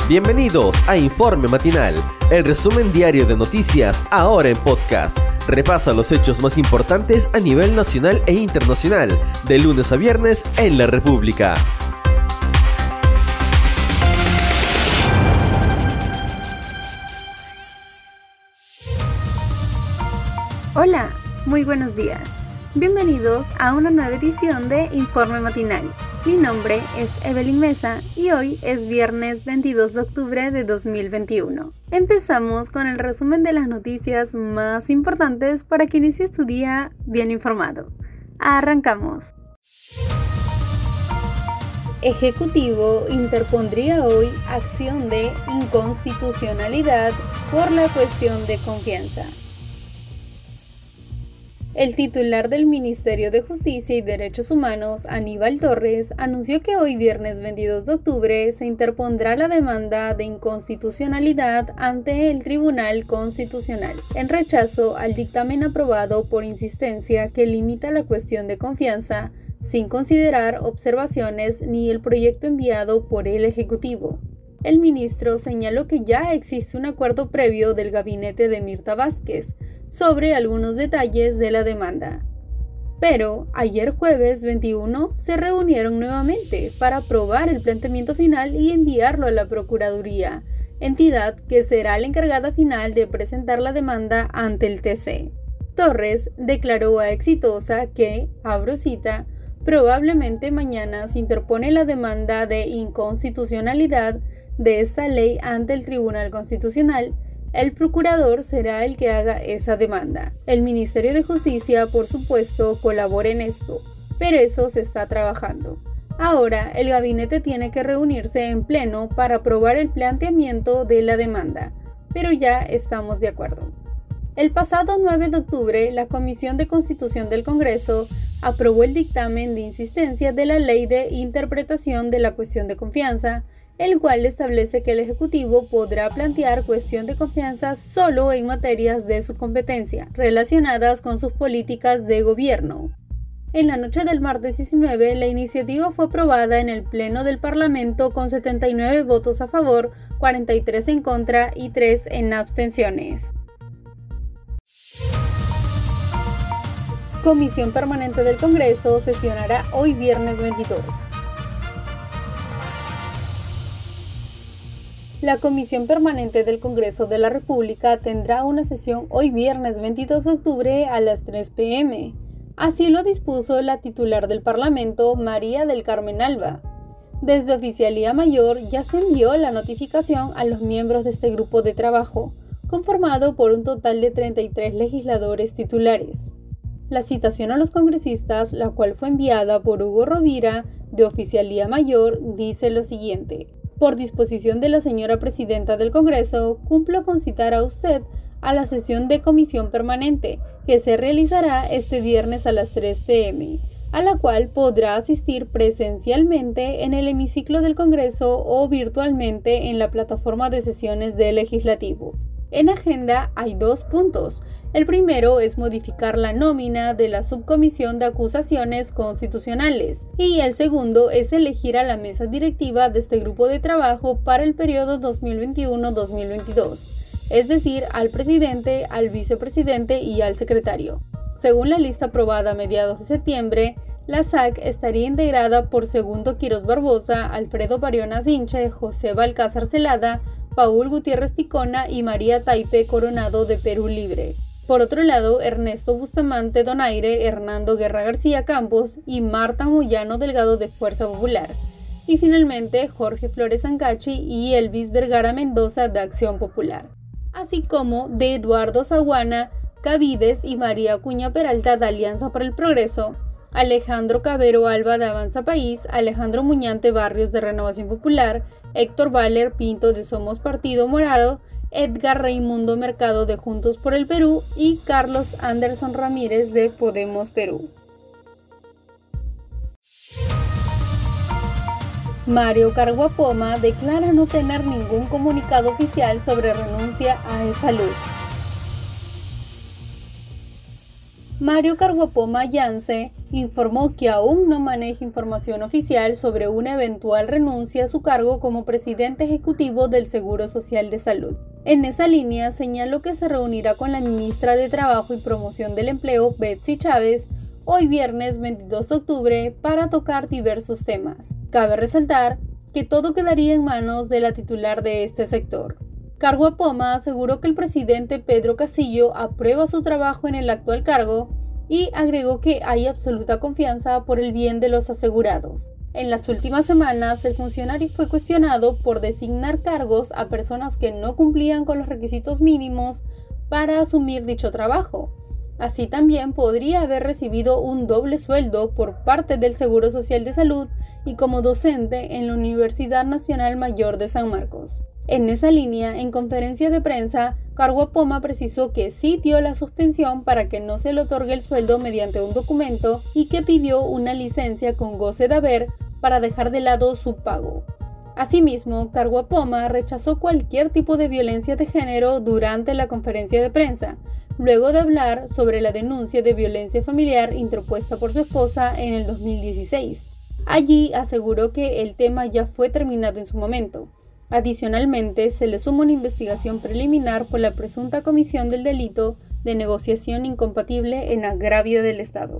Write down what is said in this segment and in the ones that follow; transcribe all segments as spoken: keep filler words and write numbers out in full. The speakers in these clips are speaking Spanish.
Bienvenidos a Informe Matinal, el resumen diario de noticias ahora en podcast. Repasa los hechos más importantes a nivel nacional e internacional, de lunes a viernes en la República. Hola, muy buenos días. Bienvenidos a una nueva edición de Informe Matinal. Mi nombre es Evelyn Mesa y hoy es viernes veintidós de octubre de dos mil veintiuno. Empezamos con el resumen de las noticias más importantes para que inicies tu día bien informado. Arrancamos. Ejecutivo interpondría hoy acción de inconstitucionalidad por la cuestión de confianza. El titular del Ministerio de Justicia y Derechos Humanos, Aníbal Torres, anunció que hoy viernes veintidós de octubre se interpondrá la demanda de inconstitucionalidad ante el Tribunal Constitucional, en rechazo al dictamen aprobado por insistencia que limita la cuestión de confianza, sin considerar observaciones ni el proyecto enviado por el Ejecutivo. El ministro señaló que ya existe un acuerdo previo del gabinete de Mirta Vázquez sobre algunos detalles de la demanda. Pero ayer jueves veintiuno se reunieron nuevamente para aprobar el planteamiento final y enviarlo a la Procuraduría, entidad que será la encargada final de presentar la demanda ante el T C. Torres declaró a Exitosa que, abro cita, probablemente mañana se interpone la demanda de inconstitucionalidad de esta ley ante el Tribunal Constitucional. El procurador será el que haga esa demanda. El Ministerio de Justicia, por supuesto, colabora en esto, pero eso se está trabajando. Ahora, el gabinete tiene que reunirse en pleno para aprobar el planteamiento de la demanda, pero ya estamos de acuerdo. El pasado nueve de octubre, la Comisión de Constitución del Congreso aprobó el dictamen de insistencia de la Ley de Interpretación de la Cuestión de Confianza, el cual establece que el Ejecutivo podrá plantear cuestión de confianza solo en materias de su competencia, relacionadas con sus políticas de gobierno. En la noche del martes diecinueve, la iniciativa fue aprobada en el Pleno del Parlamento con setenta y nueve votos a favor, cuarenta y tres en contra y tres en abstenciones. Comisión Permanente del Congreso sesionará hoy viernes veintidós. La Comisión Permanente del Congreso de la República tendrá una sesión hoy viernes veintidós de octubre a las tres pe eme. Así lo dispuso la titular del Parlamento, María del Carmen Alba. Desde Oficialía Mayor ya se envió la notificación a los miembros de este grupo de trabajo, conformado por un total de treinta y tres legisladores titulares. La citación a los congresistas, la cual fue enviada por Hugo Rovira, de Oficialía Mayor, dice lo siguiente. Por disposición de la señora Presidenta del Congreso, cumplo con citar a usted a la sesión de Comisión Permanente, que se realizará este viernes a las tres pe eme, a la cual podrá asistir presencialmente en el hemiciclo del Congreso o virtualmente en la plataforma de sesiones del Legislativo. En agenda hay dos puntos. El primero es modificar la nómina de la Subcomisión de Acusaciones Constitucionales y el segundo es elegir a la mesa directiva de este grupo de trabajo para el periodo dos mil veintiuno a dos mil veintidós, es decir, al presidente, al vicepresidente y al secretario. Según la lista aprobada a mediados de septiembre, la S A C estaría integrada por Segundo Quirós Barbosa, Alfredo Bariona Zinche, José Balcázar Celada, Paul Gutiérrez Ticona y María Taipe Coronado de Perú Libre. Por otro lado, Ernesto Bustamante Donaire, Hernando Guerra García Campos y Marta Moyano Delgado de Fuerza Popular. Y finalmente, Jorge Flores Ancachi y Elvis Vergara Mendoza de Acción Popular. Así como de Eduardo Zaguana, Cavides y María Acuña Peralta de Alianza para el Progreso, Alejandro Cabero Alba de Avanza País, Alejandro Muñante Barrios de Renovación Popular, Héctor Valer Pinto de Somos Partido Morado, Edgar Raimundo Mercado de Juntos por el Perú y Carlos Anderson Ramírez de Podemos Perú. Mario Carguapoma declara no tener ningún comunicado oficial sobre renuncia a E-Salud. Mario Carguapoma Yance informó que aún no maneja información oficial sobre una eventual renuncia a su cargo como presidente ejecutivo del Seguro Social de Salud. En esa línea, señaló que se reunirá con la ministra de Trabajo y Promoción del Empleo, Betsy Chávez, hoy viernes veintidós de octubre para tocar diversos temas. Cabe resaltar que todo quedaría en manos de la titular de este sector. Cargua Poma aseguró que el presidente Pedro Castillo aprueba su trabajo en el actual cargo y agregó que hay absoluta confianza por el bien de los asegurados. En las últimas semanas, el funcionario fue cuestionado por designar cargos a personas que no cumplían con los requisitos mínimos para asumir dicho trabajo. Así también podría haber recibido un doble sueldo por parte del Seguro Social de Salud y como docente en la Universidad Nacional Mayor de San Marcos. En esa línea, en conferencia de prensa, Cargua Poma precisó que sí dio la suspensión para que no se le otorgue el sueldo mediante un documento y que pidió una licencia con goce de haber para dejar de lado su pago. Asimismo, Cargua Poma rechazó cualquier tipo de violencia de género durante la conferencia de prensa, luego de hablar sobre la denuncia de violencia familiar interpuesta por su esposa en el dos mil dieciséis. Allí aseguró que el tema ya fue terminado en su momento. Adicionalmente, se le suma una investigación preliminar por la presunta comisión del delito de negociación incompatible en agravio del Estado.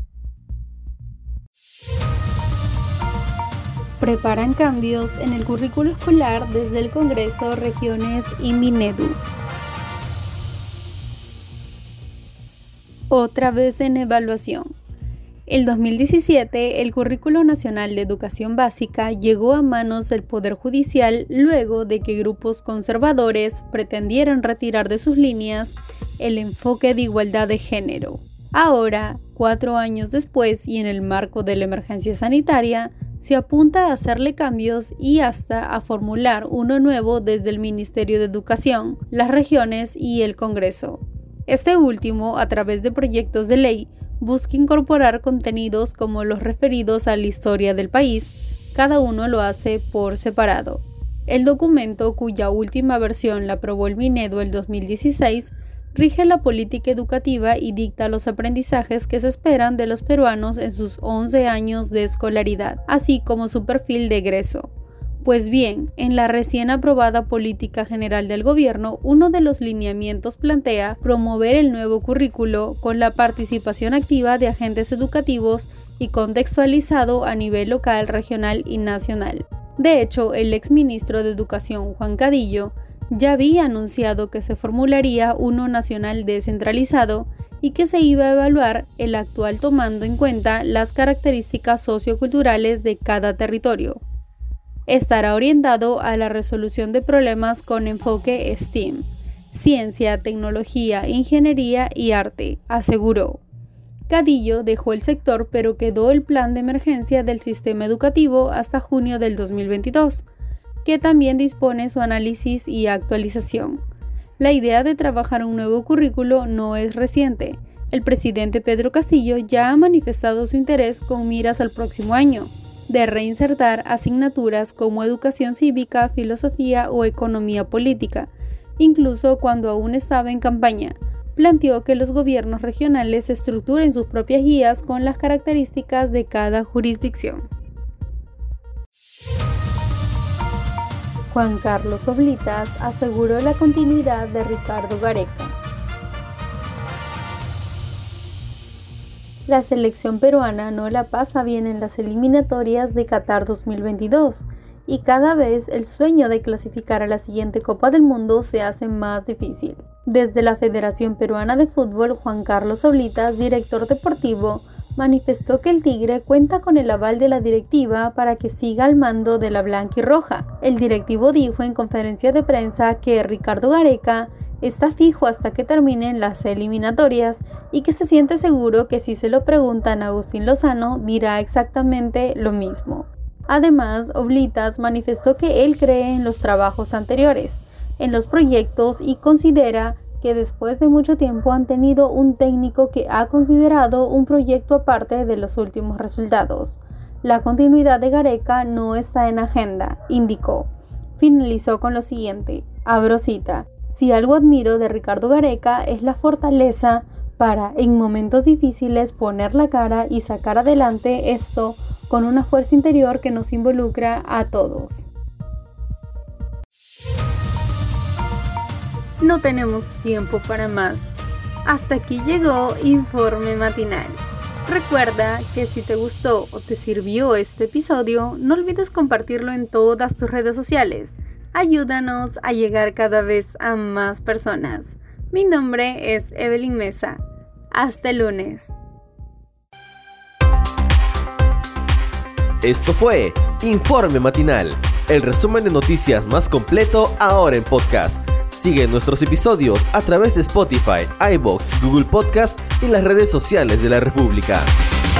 Preparan cambios en el currículo escolar desde el Congreso, Regiones y Minedu. Otra vez en evaluación. El dos mil diecisiete, el Currículo Nacional de Educación Básica llegó a manos del Poder Judicial luego de que grupos conservadores pretendieran retirar de sus líneas el enfoque de igualdad de género. Ahora, cuatro años después y en el marco de la emergencia sanitaria, se apunta a hacerle cambios y hasta a formular uno nuevo desde el Ministerio de Educación, las regiones y el Congreso. Este último, a través de proyectos de ley, busca incorporar contenidos como los referidos a la historia del país, cada uno lo hace por separado. El documento, cuya última versión la aprobó el Minedu el dos mil dieciséis, rige la política educativa y dicta los aprendizajes que se esperan de los peruanos en sus once años de escolaridad, así como su perfil de egreso. Pues bien, en la recién aprobada Política General del Gobierno, uno de los lineamientos plantea promover el nuevo currículo con la participación activa de agentes educativos y contextualizado a nivel local, regional y nacional. De hecho, el exministro de Educación, Juan Cadillo, ya había anunciado que se formularía uno nacional descentralizado y que se iba a evaluar el actual tomando en cuenta las características socioculturales de cada territorio. Estará orientado a la resolución de problemas con enfoque S T E M, ciencia, tecnología, ingeniería y arte, aseguró. Cadillo dejó el sector, pero quedó el plan de emergencia del sistema educativo hasta junio del dos mil veintidós, que también dispone su análisis y actualización. La idea de trabajar un nuevo currículo no es reciente. El presidente Pedro Castillo ya ha manifestado su interés con miras al próximo año, de reinsertar asignaturas como educación cívica, filosofía o economía política, incluso cuando aún estaba en campaña. Planteó que los gobiernos regionales estructuren sus propias guías con las características de cada jurisdicción. Juan Carlos Oblitas aseguró la continuidad de Ricardo Gareca. La selección peruana no la pasa bien en las eliminatorias de Qatar dos mil veintidós y cada vez el sueño de clasificar a la siguiente Copa del Mundo se hace más difícil. Desde la Federación Peruana de Fútbol, Juan Carlos Oblitas, director deportivo, manifestó que el Tigre cuenta con el aval de la directiva para que siga al mando de la blanquirroja. El directivo dijo en conferencia de prensa que Ricardo Gareca está fijo hasta que terminen las eliminatorias y que se siente seguro que si se lo preguntan a Agustín Lozano dirá exactamente lo mismo. Además, Oblitas manifestó que él cree en los trabajos anteriores, en los proyectos y considera que después de mucho tiempo han tenido un técnico que ha considerado un proyecto aparte de los últimos resultados. La continuidad de Gareca no está en agenda, indicó. Finalizó con lo siguiente, abro cita: si algo admiro de Ricardo Gareca es la fortaleza para, en momentos difíciles, poner la cara y sacar adelante esto con una fuerza interior que nos involucra a todos. No tenemos tiempo para más. Hasta aquí llegó Informe Matinal. Recuerda que si te gustó o te sirvió este episodio, no olvides compartirlo en todas tus redes sociales. Ayúdanos a llegar cada vez a más personas. Mi nombre es Evelyn Mesa. Hasta el lunes. Esto fue Informe Matinal, el resumen de noticias más completo ahora en podcast. Sigue nuestros episodios a través de Spotify, iVoox, Google Podcast y las redes sociales de la República.